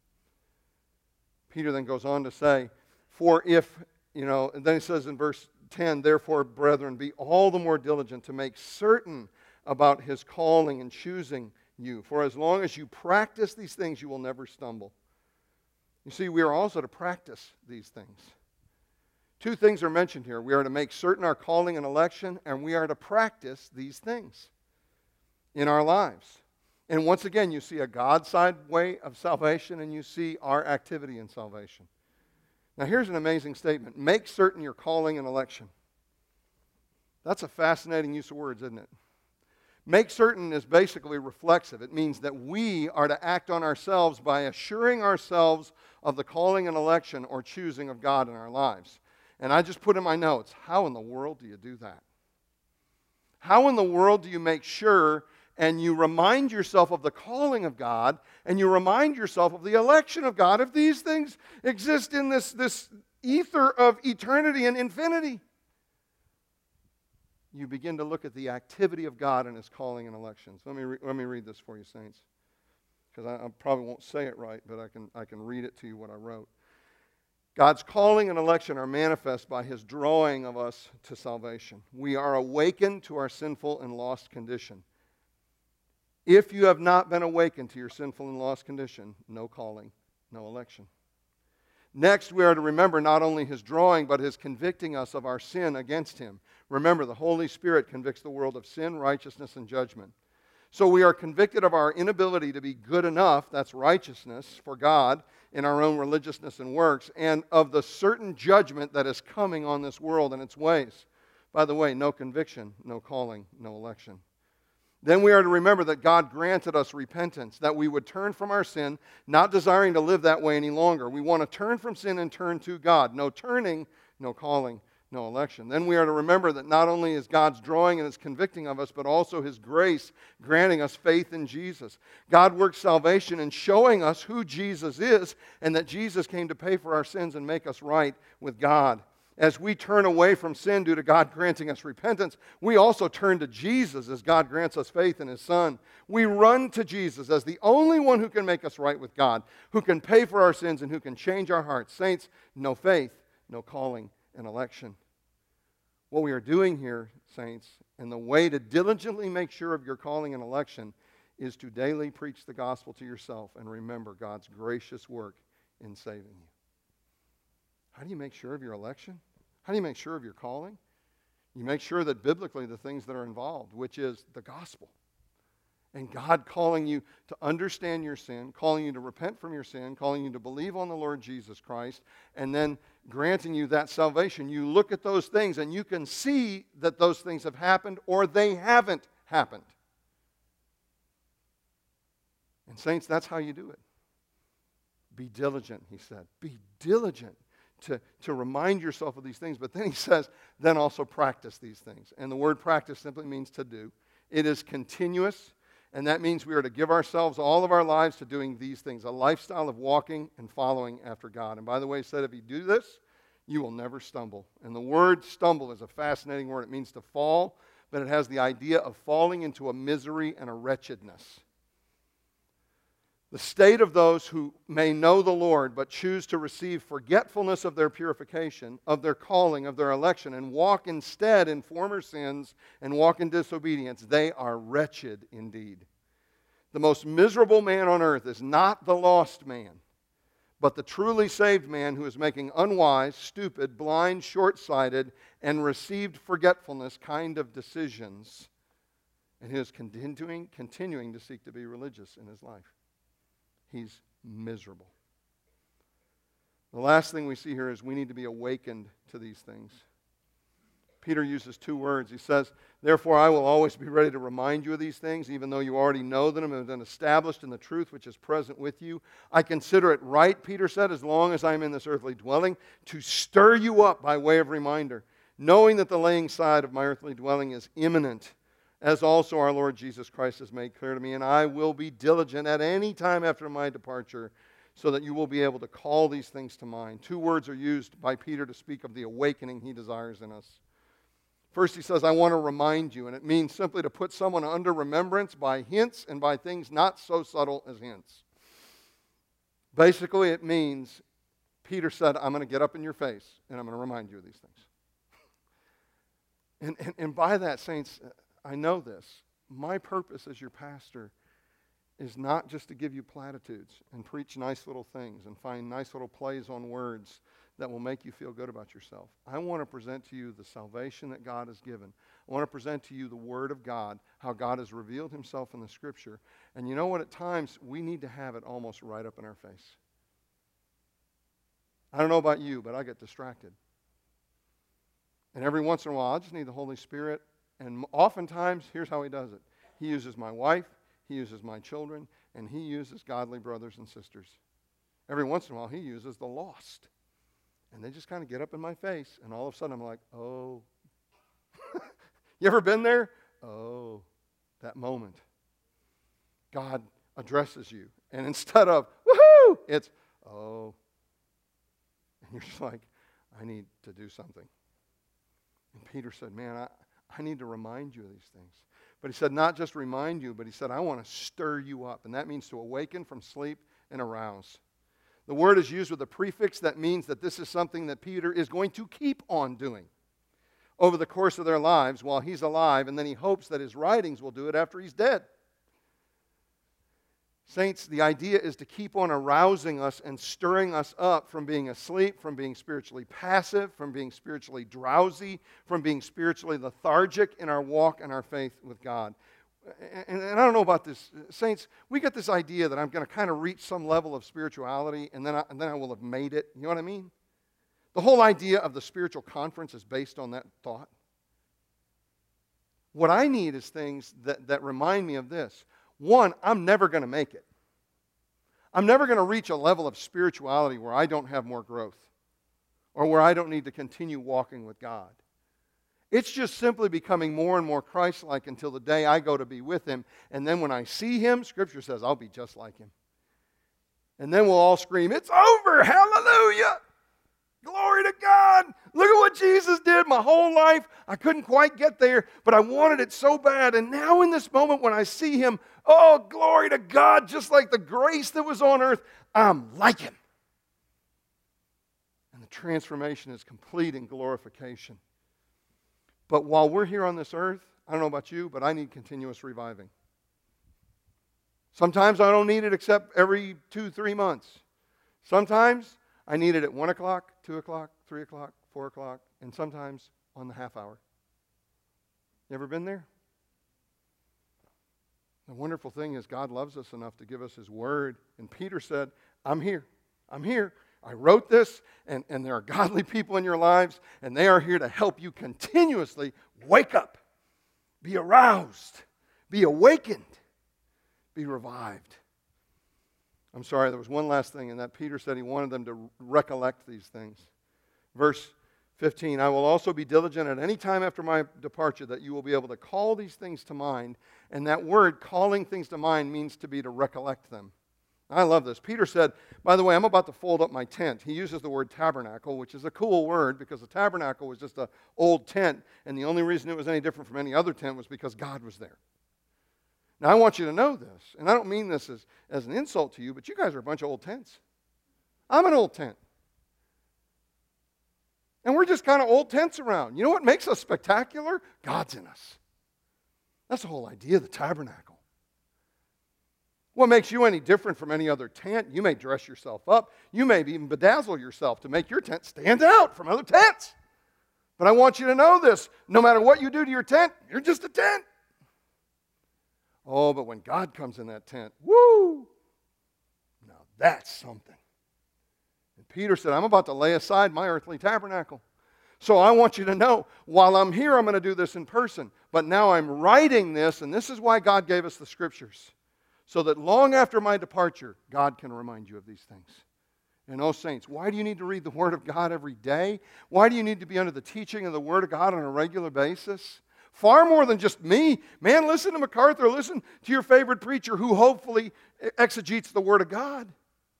Peter then goes on to say, for if... You know, and then he says in verse ten, therefore, brethren, be all the more diligent to make certain about his calling and choosing you. For as long as you practice these things, you will never stumble. You see, we are also to practice these things. Two things are mentioned here. We are to make certain our calling and election, and we are to practice these things in our lives. And once again, you see a God-side way of salvation, and you see our activity in salvation. Now, here's an amazing statement. Make certain your calling and election. That's a fascinating use of words, isn't it? Make certain is basically reflexive. It means that we are to act on ourselves by assuring ourselves of the calling and election or choosing of God in our lives. And I just put in my notes, how in the world do you do that? How in the world do you make sure and you remind yourself of the calling of God, and you remind yourself of the election of God, if these things exist in this, this ether of eternity and infinity? You begin to look at the activity of God and His calling and elections. Let me, re- let me read this for you, saints, because I, I probably won't say it right, but I can, I can read it to you what I wrote. God's calling and election are manifest by His drawing of us to salvation. We are awakened to our sinful and lost condition. If you have not been awakened to your sinful and lost condition, no calling, no election. Next, we are to remember not only His drawing, but His convicting us of our sin against Him. Remember, the Holy Spirit convicts the world of sin, righteousness, and judgment. So we are convicted of our inability to be good enough, that's righteousness, for God in our own religiousness and works, and of the certain judgment that is coming on this world and its ways. By the way, no conviction, no calling, no election. Then we are to remember that God granted us repentance, that we would turn from our sin, not desiring to live that way any longer. We want to turn from sin and turn to God. No turning, no calling, no election. Then we are to remember that not only is God's drawing and His convicting of us, but also His grace granting us faith in Jesus. God works salvation in showing us who Jesus is and that Jesus came to pay for our sins and make us right with God. As we turn away from sin due to God granting us repentance, we also turn to Jesus as God grants us faith in His Son. We run to Jesus as the only one who can make us right with God, who can pay for our sins and who can change our hearts. Saints, no faith, no calling and election. What we are doing here, saints, and the way to diligently make sure of your calling and election is to daily preach the gospel to yourself and remember God's gracious work in saving you. How do you make sure of your election? How do you make sure of your calling? You make sure that biblically the things that are involved, which is the gospel. And God calling you to understand your sin, calling you to repent from your sin, calling you to believe on the Lord Jesus Christ, and then granting you that salvation. You look at those things and you can see that those things have happened or they haven't happened. And saints, that's how you do it. Be diligent, he said. Be diligent. To, to remind yourself of these things. But then he says, then also practice these things. And the word practice simply means to do. It is continuous, and that means we are to give ourselves all of our lives to doing these things, a lifestyle of walking and following after God. And by the way, he said if you do this, you will never stumble. And the word stumble is a fascinating word. It means to fall, but it has the idea of falling into a misery and a wretchedness. The state of those who may know the Lord but choose to receive forgetfulness of their purification, of their calling, of their election, and walk instead in former sins and walk in disobedience, they are wretched indeed. The most miserable man on earth is not the lost man, but the truly saved man who is making unwise, stupid, blind, short-sighted, and received forgetfulness kind of decisions, and who is continuing, continuing to seek to be religious in his life. He's miserable. The last thing we see here is we need to be awakened to these things. Peter uses two words. He says, therefore I will always be ready to remind you of these things, even though you already know them and have been established in the truth which is present with you. I consider it right, Peter said, as long as I am in this earthly dwelling, to stir you up by way of reminder, knowing that the laying aside of my earthly dwelling is imminent, as also our Lord Jesus Christ has made clear to me, and I will be diligent at any time after my departure, so that you will be able to call these things to mind. Two words are used by Peter to speak of the awakening he desires in us. First, he says, I want to remind you, and it means simply to put someone under remembrance by hints and by things not so subtle as hints. Basically, it means, Peter said, I'm going to get up in your face, and I'm going to remind you of these things. and, and, and by that, saints, I know this. My purpose as your pastor is not just to give you platitudes and preach nice little things and find nice little plays on words that will make you feel good about yourself. I want to present to you the salvation that God has given. I want to present to you the Word of God, how God has revealed Himself in the Scripture. And you know what? At times, we need to have it almost right up in our face. I don't know about you, but I get distracted. And every once in a while, I just need the Holy Spirit. And oftentimes, here's how He does it. He uses my wife, He uses my children, and He uses godly brothers and sisters. Every once in a while, He uses the lost. And they just kind of get up in my face, and all of a sudden I'm like, oh. You ever been there? Oh, that moment. God addresses you. And instead of, woohoo, it's, oh. And you're just like, I need to do something. And Peter said, man, I, I need to remind you of these things. But he said, not just remind you, but he said, I want to stir you up. And that means to awaken from sleep and arouse. The word is used with a prefix that means that this is something that Peter is going to keep on doing over the course of their lives while he's alive, and then he hopes that his writings will do it after he's dead. Saints, the idea is to keep on arousing us and stirring us up from being asleep, from being spiritually passive, from being spiritually drowsy, from being spiritually lethargic in our walk and our faith with God. And, and I don't know about this. Saints, we get this idea that I'm going to kind of reach some level of spirituality and then, I, and then I will have made it. You know what I mean? The whole idea of the spiritual conference is based on that thought. What I need is things that, that remind me of this. One, I'm never going to make it. I'm never going to reach a level of spirituality where I don't have more growth or where I don't need to continue walking with God. It's just simply becoming more and more Christ-like until the day I go to be with Him. And then when I see Him, Scripture says I'll be just like Him. And then we'll all scream, "It's over! Hallelujah! Glory to God! Look at what Jesus did my whole life. I couldn't quite get there, but I wanted it so bad. And now in this moment when I see Him, oh, glory to God, just like the grace that was on earth, I'm like Him." And the transformation is complete in glorification. But while we're here on this earth, I don't know about you, but I need continuous reviving. Sometimes I don't need it except every two, three months. Sometimes I need it at one o'clock, two o'clock, three o'clock, four o'clock, and sometimes on the half hour. You ever been there? The wonderful thing is God loves us enough to give us His Word. And Peter said, I'm here. I'm here. I wrote this, and, and there are godly people in your lives, and they are here to help you continuously wake up, be aroused, be awakened, be revived. I'm sorry, there was one last thing, and that Peter said he wanted them to recollect these things. Verse fifteen, I will also be diligent at any time after my departure that you will be able to call these things to mind. And that word, calling things to mind, means to be to recollect them. I love this. Peter said, by the way, I'm about to fold up my tent. He uses the word tabernacle, which is a cool word because the tabernacle was just an old tent, and the only reason it was any different from any other tent was because God was there. Now, I want you to know this, and I don't mean this as, as an insult to you, but you guys are a bunch of old tents. I'm an old tent. And we're just kind of old tents around. You know what makes us spectacular? God's in us. That's the whole idea of the tabernacle. What makes you any different from any other tent? You may dress yourself up. You may even bedazzle yourself to make your tent stand out from other tents. But I want you to know this. No matter what you do to your tent, you're just a tent. Oh, but when God comes in that tent, woo! Now that's something. And Peter said, I'm about to lay aside my earthly tabernacle. So I want you to know, while I'm here, I'm going to do this in person. But now I'm writing this, and this is why God gave us the Scriptures. So that long after my departure, God can remind you of these things. And oh, saints, why do you need to read the Word of God every day? Why do you need to be under the teaching of the Word of God on a regular basis? Far more than just me. Man, listen to MacArthur. Listen to your favorite preacher who hopefully exegetes the Word of God.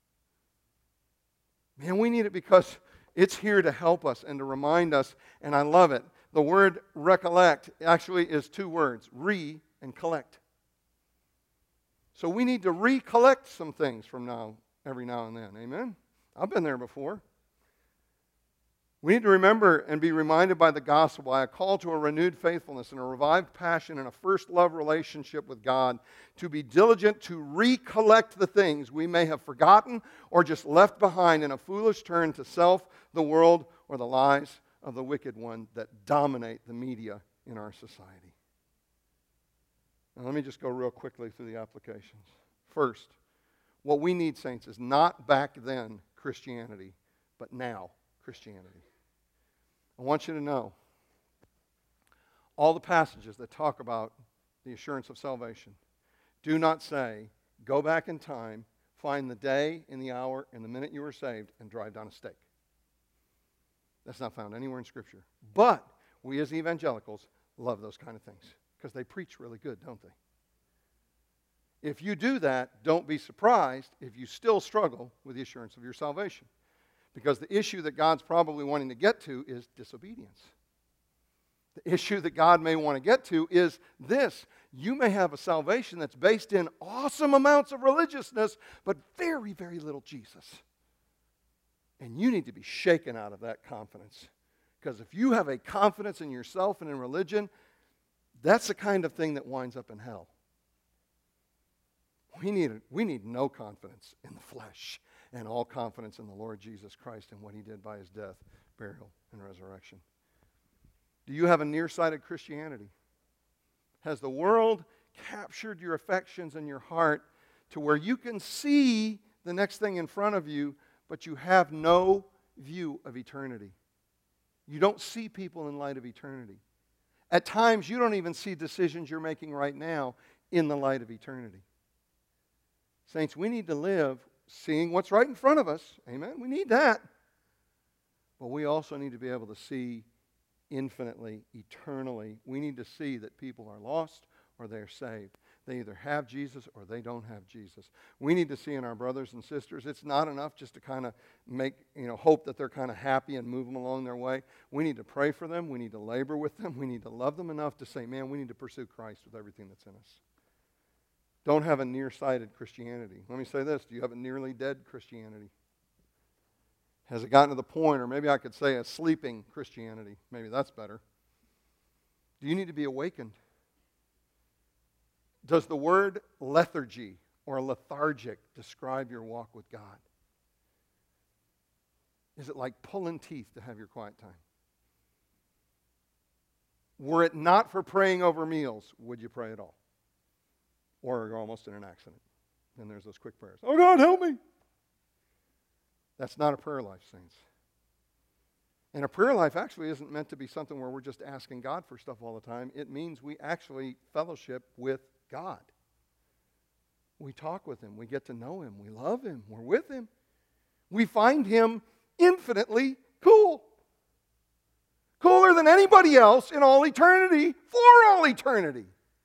Man, we need it because it's here to help us and to remind us, and I love it. The word recollect actually is two words, re and collect. So we need to recollect some things from now, every now and then. Amen? I've been there before. We need to remember and be reminded by the gospel, by a call to a renewed faithfulness and a revived passion and a first love relationship with God, to be diligent to recollect the things we may have forgotten or just left behind in a foolish turn to self, the world, or the lies of the wicked one that dominate the media in our society. Now, let me just go real quickly through the applications. First, what we need, saints, is not back then Christianity, but now Christianity. I want you to know all the passages that talk about the assurance of salvation do not say, go back in time, find the day and the hour and the minute you were saved, and drive down a stake. That's not found anywhere in Scripture. But we as evangelicals love those kind of things because they preach really good, don't they? If you do that, don't be surprised if you still struggle with the assurance of your salvation. Because the issue that God's probably wanting to get to is disobedience. The issue that God may want to get to is this. You may have a salvation that's based in awesome amounts of religiousness, but very, very little Jesus. And you need to be shaken out of that confidence. Because if you have a confidence in yourself and in religion, that's the kind of thing that winds up in hell. We need, we need no confidence in the flesh and all confidence in the Lord Jesus Christ and what He did by His death, burial, and resurrection. Do you have a nearsighted Christianity? Has the world captured your affections and your heart to where you can see the next thing in front of you, but you have no view of eternity? You don't see people in light of eternity. At times, you don't even see decisions you're making right now in the light of eternity. Saints, we need to live seeing what's right in front of us. Amen? We need that. But we also need to be able to see infinitely, eternally. We need to see that people are lost or they're saved. They either have Jesus or they don't have Jesus. We need to see in our brothers and sisters, it's not enough just to kind of make, you know, hope that they're kind of happy and move them along their way. We need to pray for them. We need to labor with them. We need to love them enough to say, man, we need to pursue Christ with everything that's in us. Don't have a nearsighted Christianity. Let me say this. Do you have a nearly dead Christianity? Has it gotten to the point, or maybe I could say a sleeping Christianity? Maybe that's better. Do you need to be awakened? Does the word lethargy or lethargic describe your walk with God? Is it like pulling teeth to have your quiet time? Were it not for praying over meals, would you pray at all? Or you're almost in an accident. Then there's those quick prayers. Oh, God, help me. That's not a prayer life, saints. And a prayer life actually isn't meant to be something where we're just asking God for stuff all the time. It means we actually fellowship with God. We talk with Him. We get to know Him. We love Him. We're with Him. We find Him infinitely cool. Cooler than anybody else in all eternity, for all eternity.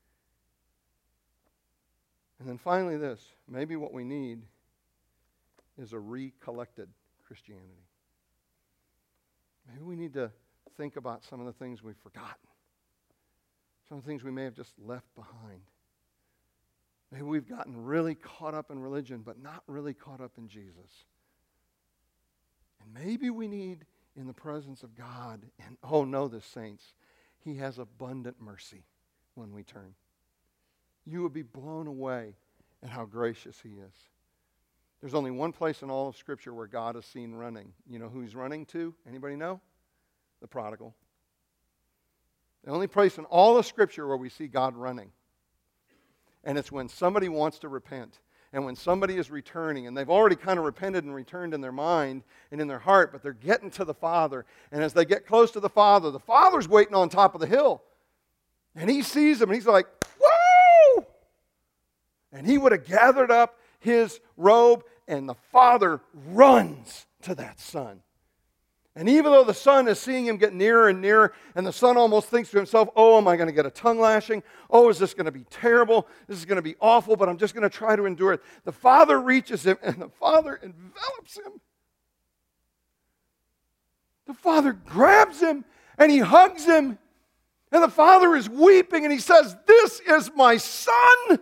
And then finally this, maybe what we need is a recollected Christianity. Maybe we need to think about some of the things we've forgotten. Some of the things we may have just left behind. Maybe we've gotten really caught up in religion, but not really caught up in Jesus. And maybe we need, in the presence of God, and oh, know this, saints, He has abundant mercy when we turn. You would be blown away at how gracious He is. There's only one place in all of Scripture where God is seen running. You know who He's running to? Anybody know? The prodigal. The only place in all of Scripture where we see God running. And it's when somebody wants to repent. And when somebody is returning, and they've already kind of repented and returned in their mind and in their heart, but they're getting to the Father. And as they get close to the Father, the Father's waiting on top of the hill. And He sees them, and He's like, woo! And He would have gathered up His robe, and the Father runs to that Son. And even though the Son is seeing Him get nearer and nearer, and the Son almost thinks to himself, oh, am I going to get a tongue lashing? Oh, is this going to be terrible? This is going to be awful, but I'm just going to try to endure it. The Father reaches Him, and the Father envelops Him. The Father grabs Him, and He hugs Him. And the Father is weeping, and He says, this is my Son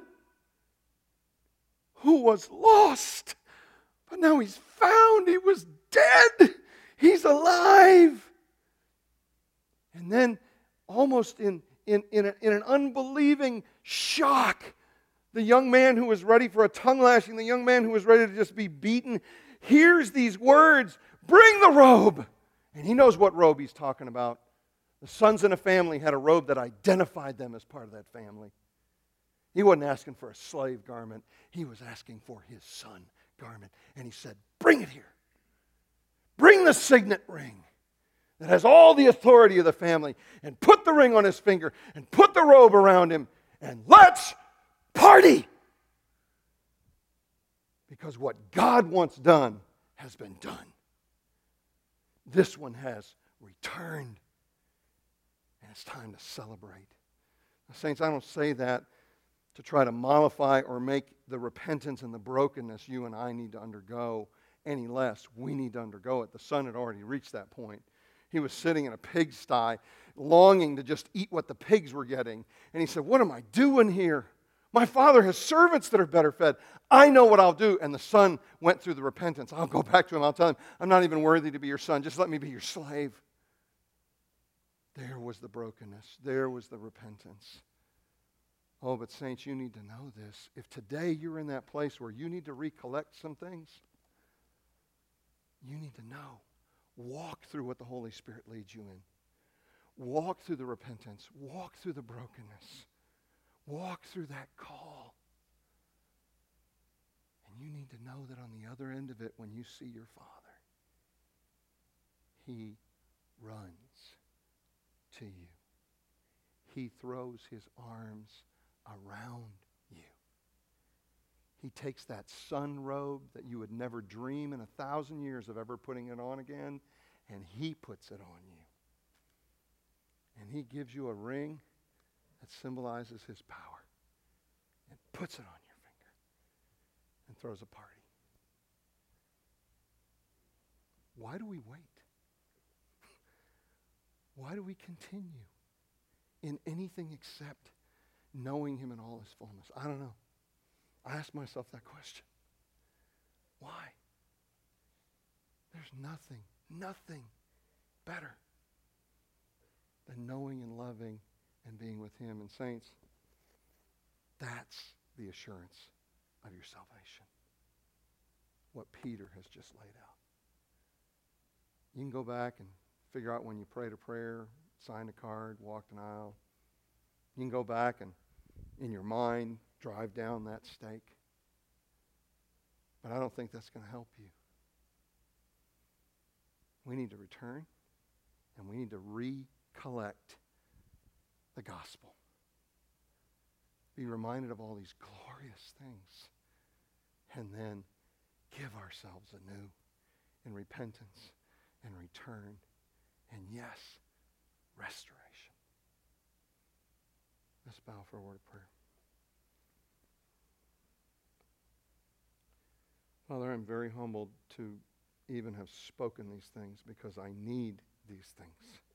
who was lost. But now He's found. He was dead. He's alive. And then, almost in, in, in, a, in an unbelieving shock, the young man who was ready for a tongue lashing, the young man who was ready to just be beaten, hears these words, bring the robe. And he knows what robe he's talking about. The sons in a family had a robe that identified them as part of that family. He wasn't asking for a slave garment. He was asking for his son garment. And he said, bring it here. Bring the signet ring that has all the authority of the family, and put the ring on his finger, and put the robe around him, and let's party. Because what God wants done has been done. This one has returned, and it's time to celebrate. Now, saints, I don't say that to try to mollify or make the repentance and the brokenness you and I need to undergo any less. We need to undergo it. The Son had already reached that point. He was sitting in a pigsty, longing to just eat what the pigs were getting. And He said, what am I doing here? My Father has servants that are better fed. I know what I'll do. And the Son went through the repentance. I'll go back to Him. I'll tell Him, I'm not even worthy to be your son. Just let me be your slave. There was the brokenness. There was the repentance. Oh, but saints, you need to know this. If today you're in that place where you need to recollect some things, you need to know. Walk through what the Holy Spirit leads you in. Walk through the repentance. Walk through the brokenness. Walk through that call. And you need to know that on the other end of it, when you see your Father, He runs to you. He throws his arms around you. He takes that sun robe that you would never dream in a thousand years of ever putting it on again, and he puts it on you. And he gives you a ring that symbolizes his power and puts it on your finger and throws a party. Why do we wait? Why do we continue in anything except knowing him in all his fullness? I don't know. I ask myself that question. Why? There's nothing, nothing better than knowing and loving and being with him. And saints, that's the assurance of your salvation. What Peter has just laid out. You can go back and figure out when you prayed a prayer, signed a card, walked an aisle. You can go back and, in your mind, drive down that stake. But I don't think that's going to help you. We need to return, and we need to recollect the gospel. Be reminded of all these glorious things, and then give ourselves anew in repentance and return, and yes, restoration. Let's bow for a word of prayer. Father, I'm very humbled to even have spoken these things because I need these things.